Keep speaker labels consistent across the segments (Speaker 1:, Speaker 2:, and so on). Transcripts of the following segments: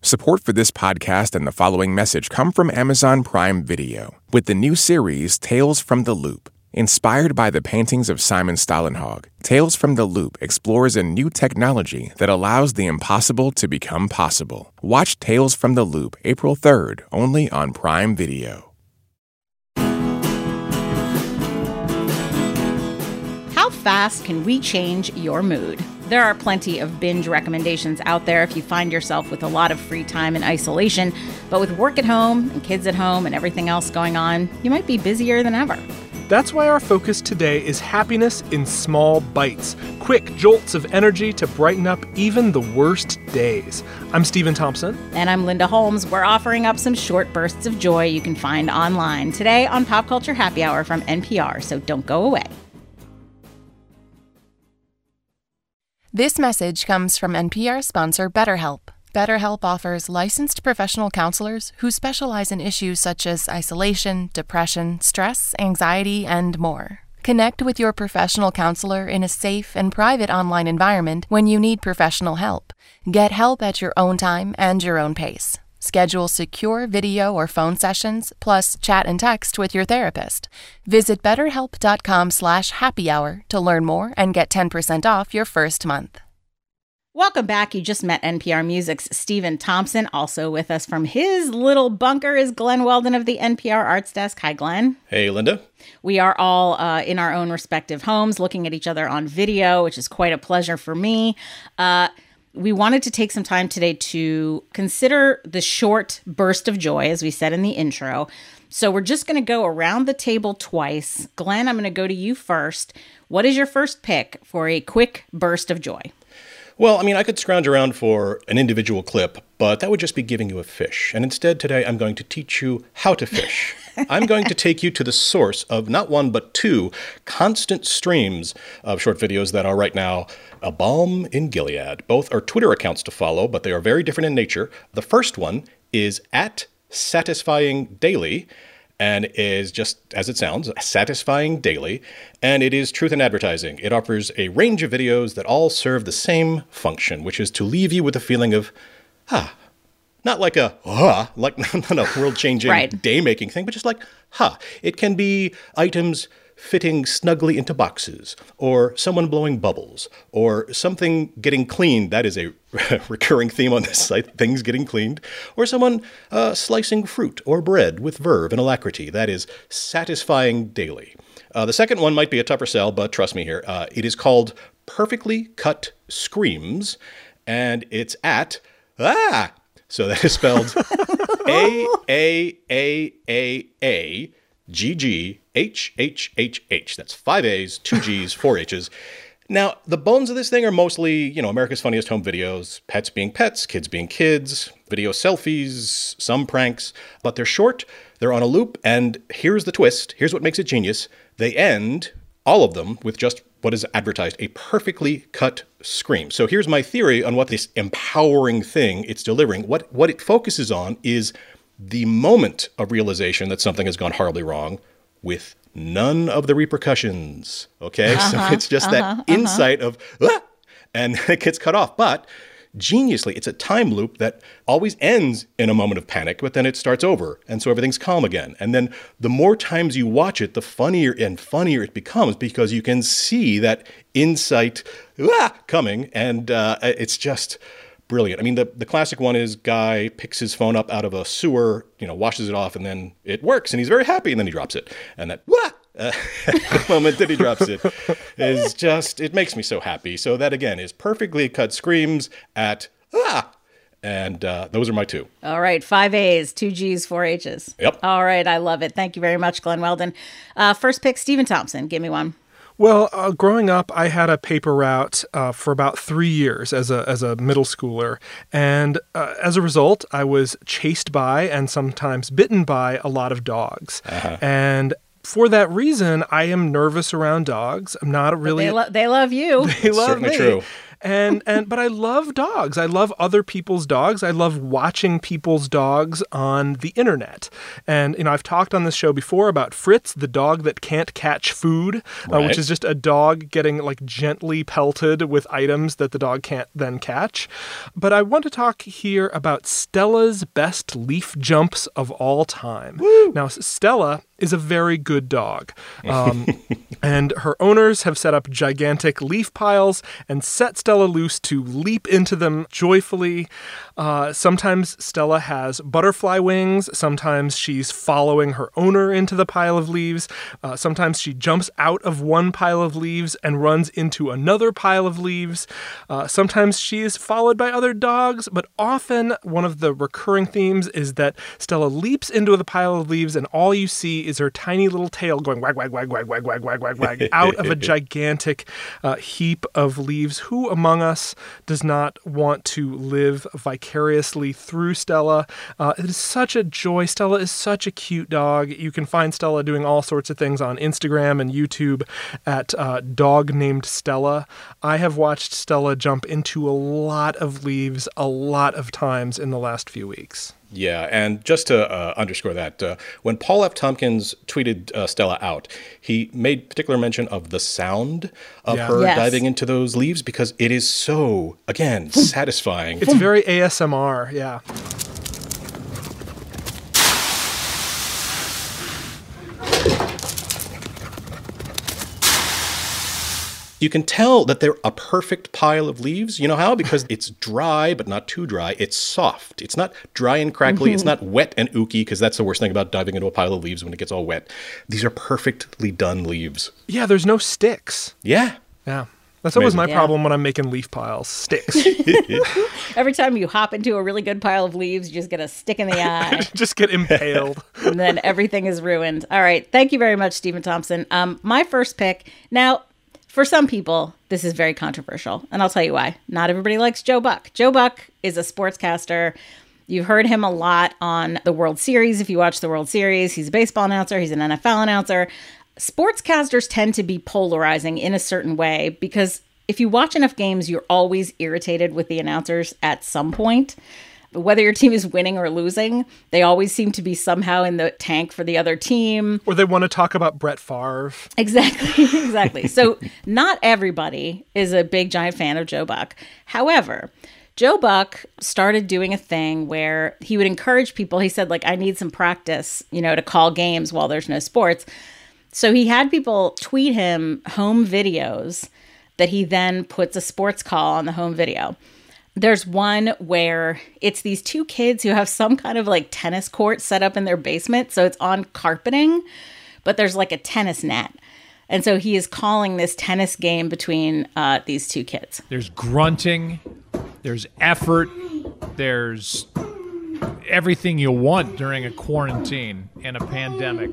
Speaker 1: Support for this podcast and the following message come from Amazon Prime Video with the new series Tales from the Loop. Inspired by the paintings of Simon Stålenhag, Tales from the Loop explores a new technology that allows the impossible to become possible. Watch Tales from the Loop April 3rd, only on Prime Video.
Speaker 2: How fast can we change your mood? There are plenty of binge recommendations out there if you find yourself with a lot of free time and isolation, but with work at home and kids at home and everything else going on, you might be busier than ever.
Speaker 3: That's why our focus today is happiness in small bites, quick jolts of energy to brighten up even the worst days. I'm Stephen Thompson.
Speaker 2: And I'm Linda Holmes. We're offering up some short bursts of joy you can find online today on Pop Culture Happy Hour from NPR, so don't go away.
Speaker 4: This message comes from NPR sponsor BetterHelp. BetterHelp offers licensed professional counselors who specialize in issues such as isolation, depression, stress, anxiety, and more. Connect with your professional counselor in a safe and private online environment when you need professional help. Get help at your own time and your own pace. Schedule secure video or phone sessions, plus chat and text with your therapist. Visit BetterHelp.com/happyhour to learn more and get 10% off your first month.
Speaker 2: Welcome back. You just met NPR Music's Stephen Thompson. Also with us from his little bunker is Glenn Weldon of the NPR Arts Desk. Hi, Glenn.
Speaker 5: Hey, Linda.
Speaker 2: We are all in our own respective homes looking at each other on video, which is quite a pleasure for me. We wanted to take some time today to consider the short burst of joy, as we said in the intro. So we're just going to go around the table twice. Glenn, I'm going to go to you first. What is your first pick for a quick burst of joy?
Speaker 5: Well, I could scrounge around for an individual clip, but that would just be giving you a fish. And instead, today, I'm going to teach you how to fish. I'm going to take you to the source of not one, but two constant streams of short videos that are right now a balm in Gilead. Both are Twitter accounts to follow, but they are very different in nature. The first one is @SatisfyingDaily, and is just as it sounds, satisfying daily, and it is truth in advertising. It offers a range of videos that all serve the same function, which is to leave you with a feeling of, not like a, like not a world-changing
Speaker 2: right.
Speaker 5: day-making thing, but just like, It can be items fitting snugly into boxes, or someone blowing bubbles, or something getting cleaned. That is a recurring theme on this site, things getting cleaned, or someone slicing fruit or bread with verve and alacrity. That is satisfying daily. The second one might be a tougher sell, but trust me here. It is called Perfectly Cut Screams, and it's at, so that is spelled AAAAGGHHHH. That's 5 A's, 2 G's, 4 H's. Now, the bones of this thing are mostly, America's Funniest Home Videos, pets being pets, kids being kids, video selfies, some pranks, but they're short, they're on a loop, and here's the twist. Here's what makes it genius. They end, all of them, with just what is advertised, a perfectly cut scream. So here's my theory on what this empowering thing it's delivering. What it focuses on is the moment of realization that something has gone horribly wrong with none of the repercussions, okay? So it's just that insight of, and it gets cut off. But geniusly, it's a time loop that always ends in a moment of panic, but then it starts over. And so everything's calm again. And then the more times you watch it, the funnier and funnier it becomes because you can see that insight coming. And it's just brilliant. The classic one is guy picks his phone up out of a sewer, washes it off, and then it works, and he's very happy, and then he drops it. And that, the moment that he drops it is just, it makes me so happy. So that, again, is Perfectly Cut Screams at, and those are my two.
Speaker 2: All right, 5 A's, 2 G's, 4 H's.
Speaker 5: Yep.
Speaker 2: All right, I love it. Thank you very much, Glenn Weldon. First pick, Stephen Thompson. Give me one.
Speaker 3: Well, growing up, I had a paper route for about 3 years as a middle schooler. And as a result, I was chased by and sometimes bitten by a lot of dogs. And for that reason, I am nervous around dogs. I'm not really...
Speaker 2: They love you.
Speaker 3: They love
Speaker 5: Certainly
Speaker 3: me.
Speaker 5: True.
Speaker 3: But I love dogs. I love other people's dogs. I love watching people's dogs on the internet. And, I've talked on this show before about Fritz, the dog that can't catch food, which is just a dog getting like gently pelted with items that the dog can't then catch. But I want to talk here about Stella's best leaf jumps of all time. Woo! Now, Stella is a very good dog. And her owners have set up gigantic leaf piles and set Stella loose to leap into them joyfully. Sometimes Stella has butterfly wings. Sometimes she's following her owner into the pile of leaves. Sometimes she jumps out of one pile of leaves and runs into another pile of leaves. Sometimes she is followed by other dogs, but often one of the recurring themes is that Stella leaps into the pile of leaves and all you see is her tiny little tail going wag, wag, wag, wag, wag, wag, wag, wag, wag, out of a gigantic heap of leaves. Who among us does not want to live vicariously through Stella? It is such a joy. Stella is such a cute dog. You can find Stella doing all sorts of things on Instagram and YouTube at Dog Named Stella. I have watched Stella jump into a lot of leaves a lot of times in the last few weeks.
Speaker 5: Yeah, and just to underscore that, when Paul F. Tompkins tweeted Stella out, he made particular mention of the sound of her diving into those leaves because it is so, again, satisfying.
Speaker 3: It's very ASMR, yeah.
Speaker 5: You can tell that they're a perfect pile of leaves. You know how? Because it's dry, but not too dry. It's soft. It's not dry and crackly. It's not wet and ooky, because that's the worst thing about diving into a pile of leaves when it gets all wet. These are perfectly done leaves.
Speaker 3: Yeah, there's no sticks.
Speaker 5: Yeah.
Speaker 3: That's always my problem when I'm making leaf piles. Sticks.
Speaker 2: Every time you hop into a really good pile of leaves, you just get a stick in the eye.
Speaker 3: Just get impaled.
Speaker 2: And then everything is ruined. All right. Thank you very much, Stephen Thompson. My first pick. Now, for some people, this is very controversial, and I'll tell you why. Not everybody likes Joe Buck. Joe Buck is a sportscaster. You've heard him a lot on the World Series. If you watch the World Series, he's a baseball announcer. He's an NFL announcer. Sportscasters tend to be polarizing in a certain way because if you watch enough games, you're always irritated with the announcers at some point. Whether your team is winning or losing, they always seem to be somehow in the tank for the other team.
Speaker 3: Or they want to talk about Brett Favre.
Speaker 2: Exactly. So not everybody is a big, giant fan of Joe Buck. However, Joe Buck started doing a thing where he would encourage people. He said, I need some practice, to call games while there's no sports. So he had people tweet him home videos that he then puts a sports call on the home video. There's one where it's these two kids who have some kind of tennis court set up in their basement. So it's on carpeting, but there's a tennis net. And so he is calling this tennis game between these two kids.
Speaker 6: There's grunting, there's effort, there's everything you want during a quarantine and a pandemic.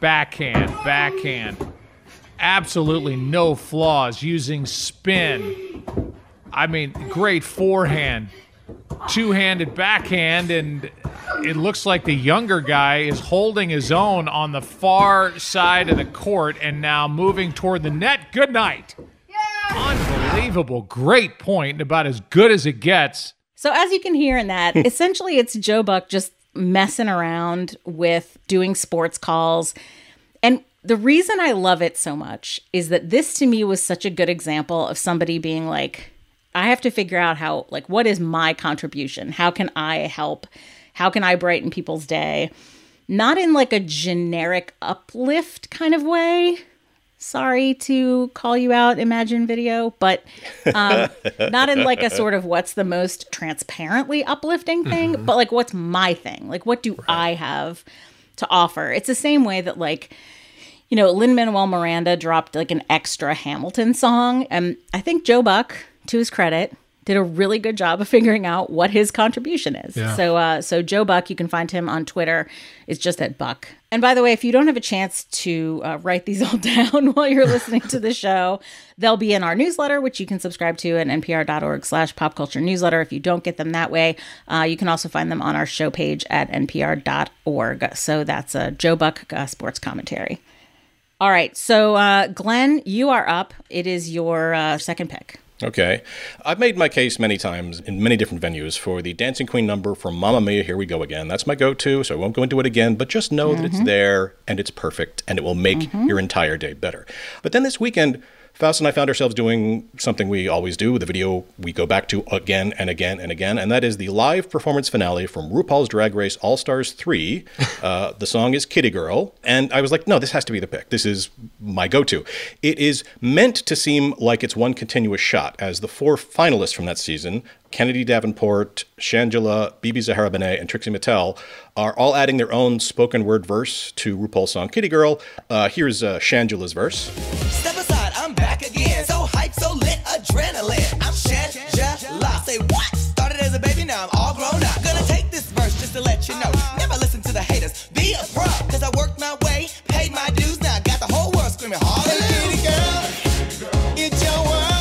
Speaker 6: Backhand. Absolutely no flaws, using spin. I mean, great forehand, two-handed backhand, and it looks like the younger guy is holding his own on the far side of the court and now moving toward the net. Good night. Unbelievable. Great point, about as good as it gets.
Speaker 2: So as you can hear in that, essentially it's Joe Buck just messing around with doing sports calls. And the reason I love it so much is that this to me was such a good example of somebody being I have to figure out how, what is my contribution? How can I help? How can I brighten people's day? Not in a generic uplift kind of way. Sorry to call you out, Imagine Video, but not in a sort of what's the most transparently uplifting thing, but what's my thing? What do I have to offer? It's the same way that Lin-Manuel Miranda dropped an extra Hamilton song. And I think Joe Buck, to his credit, did a really good job of figuring out what his contribution is. Yeah. So Joe Buck, you can find him on Twitter. It's just at Buck. And by the way, if you don't have a chance to write these all down while you're listening to the show, they'll be in our newsletter, which you can subscribe to at npr.org/popculture-newsletter. If you don't get them that way, you can also find them on our show page at npr.org. So that's a Joe Buck sports commentary. All right. So Glenn, you are up. It is your second pick.
Speaker 5: Okay. I've made my case many times in many different venues for the Dancing Queen number from Mamma Mia, Here We Go Again. That's my go-to, so I won't go into it again, but just know that it's there and it's perfect and it will make your entire day better. But then this weekend, Faust and I found ourselves doing something we always do, the video we go back to again and again and again, and that is the live performance finale from RuPaul's Drag Race All-Stars 3. The song is Kitty Girl, and I was like, no, this has to be the pick. This is my go-to. It is meant to seem like it's one continuous shot, as the 4 finalists from that season, Kennedy Davenport, Shangela, Bibi Zahara Benet, and Trixie Mattel, are all adding their own spoken word verse to RuPaul's song Kitty Girl. Here's Shangela's verse.
Speaker 7: Step aside, I'm back again. So hype, so lit, adrenaline. I'm Shangela. Say what? Started as a baby, now I'm all grown up. Gonna take this verse just to let you know. Never listen to the haters. Be a pro, cause I worked my way, paid my dues. Now I got the whole world screaming hallelujah. Kitty girl, it's your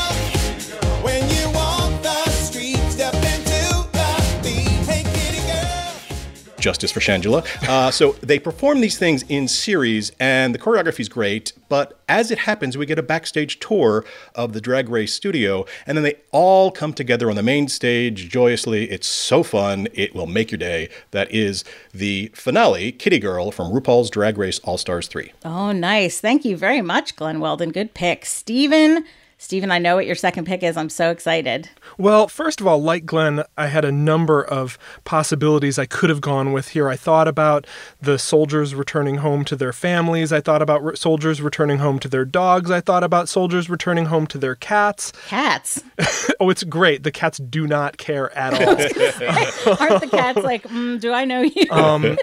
Speaker 7: world. When you walk the street, step into the beat. Hey, kitty girl.
Speaker 5: Justice for Shangela. So they perform these things in series, and the choreography is great. But as it happens, we get a backstage tour of the Drag Race studio, and then they all come together on the main stage joyously. It's so fun. It will make your day. That is the finale, Kitty Girl, from RuPaul's Drag Race All-Stars 3.
Speaker 2: Oh, nice. Thank you very much, Glenn Weldon. Good pick. Steven, I know what your second pick is. I'm so excited.
Speaker 3: Well, first of all, like Glenn, I had a number of possibilities I could have gone with here. I thought about the soldiers returning home to their families. I thought about soldiers returning home to their dogs. I thought about soldiers returning home to their cats.
Speaker 2: Cats?
Speaker 3: Oh, it's great. The cats do not care at all.
Speaker 2: Aren't the cats like, do I know you?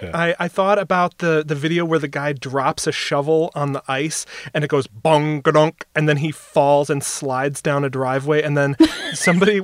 Speaker 3: I thought about the video where the guy drops a shovel on the ice and it goes bong-gadonk, and then he falls and slides down a driveway, and then somebody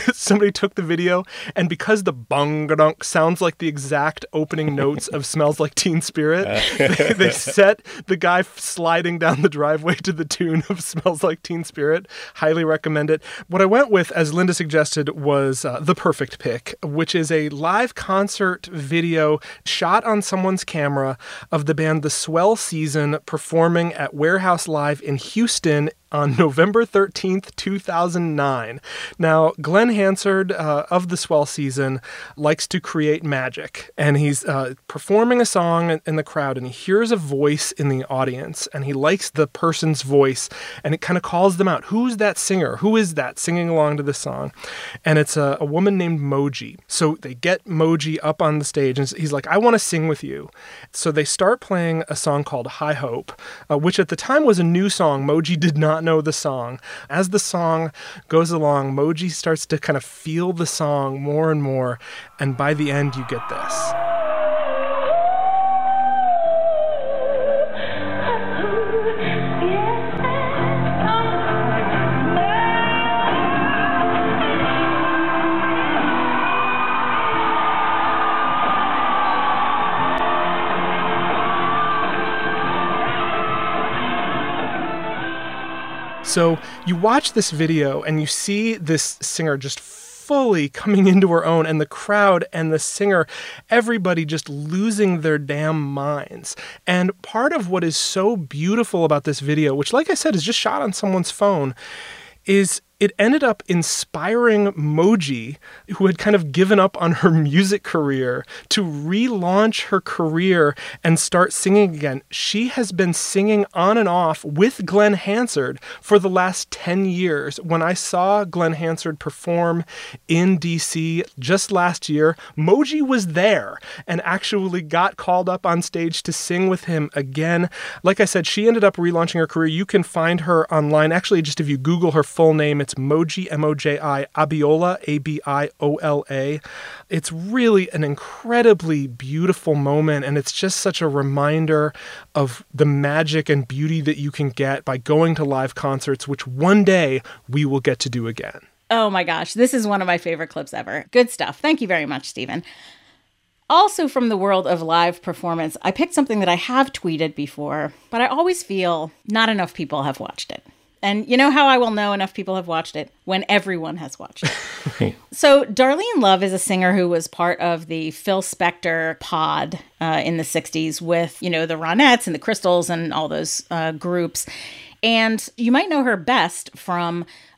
Speaker 3: took the video, and because the bong-gadonk sounds like the exact opening notes of Smells Like Teen Spirit, they set the guy sliding down the driveway to the tune of Smells Like Teen Spirit. Highly recommend it. What I went with, as Linda suggested, was the perfect pick, which is a live concert video shot on someone's camera of the band The Swell Season performing at Warehouse Live in Houston on November 13th, 2009. Now, Glenn Hansard of The Swell Season likes to create magic, and he's performing a song in the crowd, and he hears a voice in the audience, and he likes the person's voice, and it kind of calls them out. Who's that singer? Who is that singing along to this song? And it's a woman named Moji. So they get Moji up on the stage, and he's like, I want to sing with you. So they start playing a song called High Hope, which at the time was a new song. Moji did not know the song. As the song goes along, Moji starts to kind of feel the song more and more, and by the end you get this. So you watch this video and you see this singer just fully coming into her own, and the crowd and the singer, everybody just losing their damn minds. And part of what is so beautiful about this video, which like I said is just shot on someone's phone, is it ended up inspiring Moji, who had kind of given up on her music career, to relaunch her career and start singing again. She has been singing on and off with Glenn Hansard for the last 10 years. When I saw Glenn Hansard perform in DC just last year, Moji was there and actually got called up on stage to sing with him again. Like I said, she ended up relaunching her career. You can find her online. Actually, just if you Google her full name, it's Moji, M-O-J-I, Abiola, A-B-I-O-L-A. It's really an incredibly beautiful moment, and it's just such a reminder of the magic and beauty that you can get by going to live concerts, which one day we will get to do again.
Speaker 2: Oh my gosh, this is one of my favorite clips ever. Good stuff. Thank you very much, Stephen. Also from the world of live performance, I picked something that I have tweeted before, but I always feel not enough people have watched it. And you know how I will know enough people have watched it? When everyone has watched it. So Darlene Love is a singer who was part of the Phil Spector pod in the 60s with, you know, the Ronettes and the Crystals and all those groups. And you might know her best from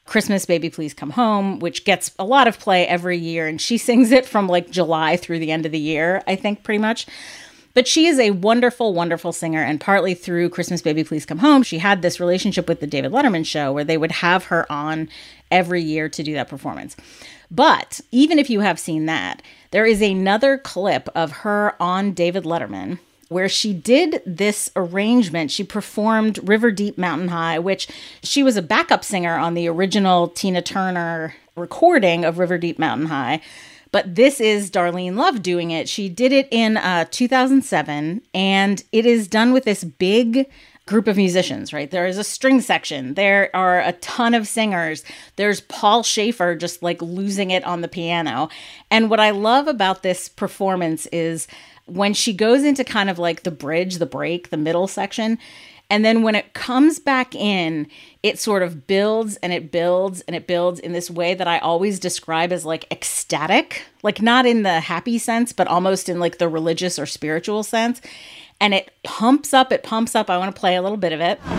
Speaker 2: Christmas Baby Please Come Home, which gets a lot of play every year. And she sings it from like July through the end of the year, I think, pretty much. But she is a wonderful, wonderful singer. And partly through Christmas Baby Please Come Home, she had this relationship with the David Letterman show where they would have her on every year to do that performance. But even if you have seen that, there is another clip of her on David Letterman where she did this arrangement. She performed River Deep Mountain High, which she was a backup singer on the original Tina Turner recording of River Deep Mountain High. But this is Darlene Love doing it. She did it in 2007, and it is done with this big group of musicians, right? There is a string section. There are a ton of singers. There's Paul Schaefer just like losing it on the piano. And what I love about this performance is when she goes into kind of like the bridge, the break, the middle section, and then when it comes back in, it sort of builds and it builds and it builds in this way that I always describe as like ecstatic, like not in the happy sense, but almost in like the religious or spiritual sense. And it pumps up, it pumps up. I want to play a little bit of it.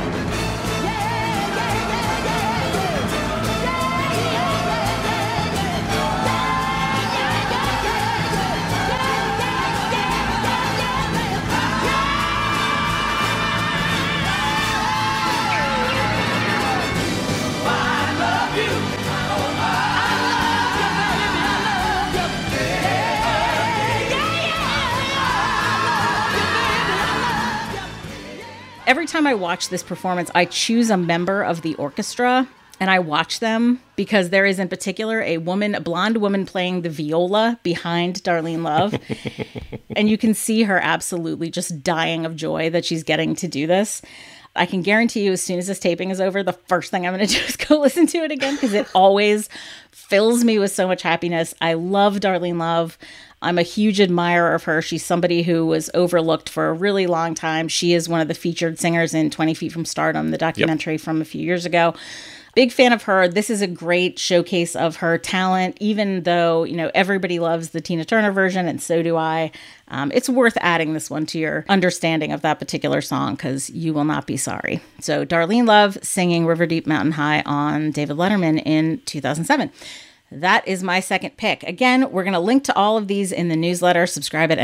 Speaker 2: Every time I watch this performance, I choose a member of the orchestra and I watch them because there is in particular a blonde woman playing the viola behind Darlene Love. And you can see her absolutely just dying of joy that she's getting to do this. I can guarantee you as soon as this taping is over, the first thing I'm going to do is go listen to it again because it always fills me with so much happiness. I love Darlene Love. I'm a huge admirer of her. She's somebody who was overlooked for a really long time. She is one of the featured singers in 20 Feet from Stardom, the documentary from a few years ago. Big fan of her. This is a great showcase of her talent, even though, you know, everybody loves the Tina Turner version, and so do I. It's worth adding this one to your understanding of that particular song because you will not be sorry. So Darlene Love singing River Deep Mountain High on David Letterman in 2007. That is my second pick. Again, we're going to link to all of these in the newsletter. Subscribe at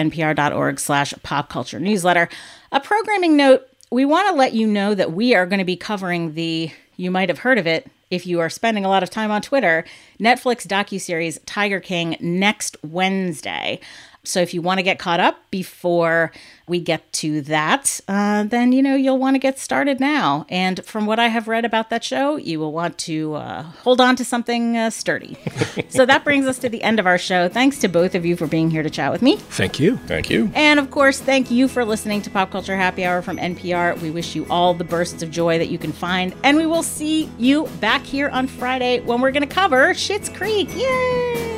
Speaker 2: npr.org/popculture-newsletter. A programming note, we want to let you know that we are going to be covering you might have heard of it if you are spending a lot of time on Twitter, Netflix docuseries Tiger King next Wednesday. So if you want to get caught up before we get to that, then, you know, you'll want to get started now. And from what I have read about that show, you will want to hold on to something sturdy. So that brings us to the end of our show. Thanks to both of you for being here to chat with me.
Speaker 3: Thank you.
Speaker 5: Thank you.
Speaker 2: And of course, thank you for listening to Pop Culture Happy Hour from NPR. We wish you all the bursts of joy that you can find. And we will see you back here on Friday when we're going to cover Schitt's Creek. Yay!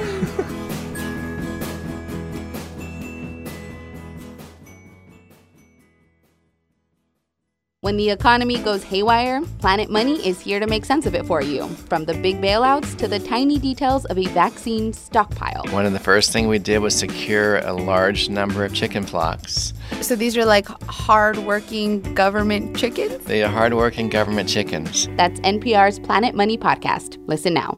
Speaker 8: When the economy goes haywire, Planet Money is here to make sense of it for you. From the big bailouts to the tiny details of a vaccine stockpile.
Speaker 9: One of the first things we did was secure a large number of chicken flocks.
Speaker 4: So these are like hard-working government chickens?
Speaker 9: They are hard-working government chickens.
Speaker 8: That's NPR's Planet Money podcast. Listen now.